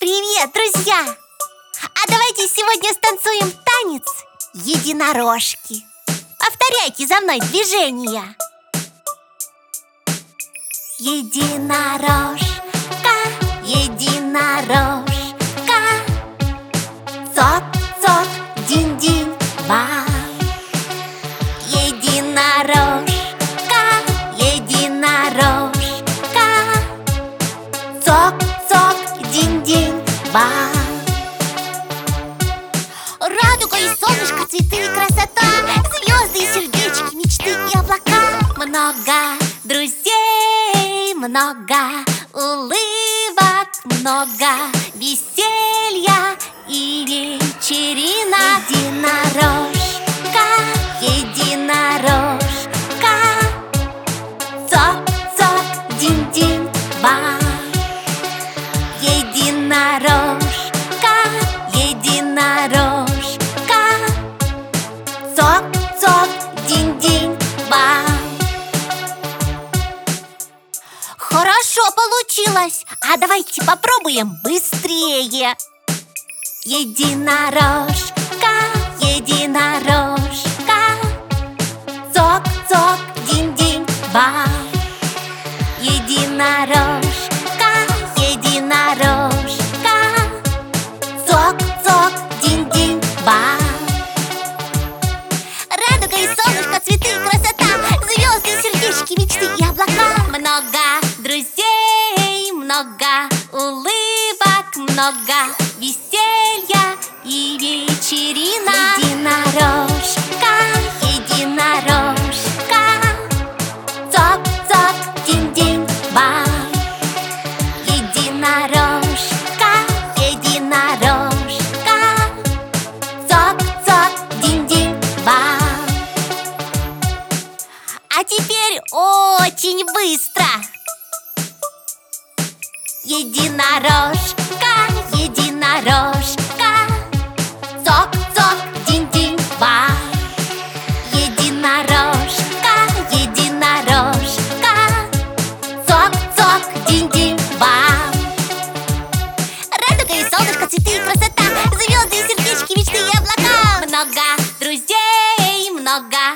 Привет, друзья! А давайте сегодня станцуем танец единорожки. Повторяйте за мной движения. Единорожка, единорожка, цок-цок, динь-динь-ба. Единорожка, единорожка, цок-цок, динь-динь-ба. Радуга и солнышко, цветы и красота, звезды и сердечки, мечты и облака. Много друзей, много улыбок, много веселья и вечеринок. Единорожка, единорожка, цок-цок, динь-динь-ба. Единорожка, единорожка, цок-цок, динь-динь-ба. Хорошо получилось! А давайте попробуем быстрее. Единорожка, единорожка, цок-цок, динь-динь-ба. Единорожка, единорожка, цок-цок, динь-динь-ба. Радуга и солнышко, цветы и красота, звезды, сердечки, мечты и облака. Много друзей, много улыбок, много веселья и вечеринок. Единорожка, единорожка, цок-цок, динь-динь-ба. Единорожка, единорожка, цок-цок, динь-динь-ба. А теперь очень быстро. Единорожка, единорожка, цок-цок, динь-динь-ба. Единорожка, единорожка, цок-цок, динь-динь-ба. Радуга и солнышко, цветы и красота, звезды и сердечки, мечты и облака. Много друзей, много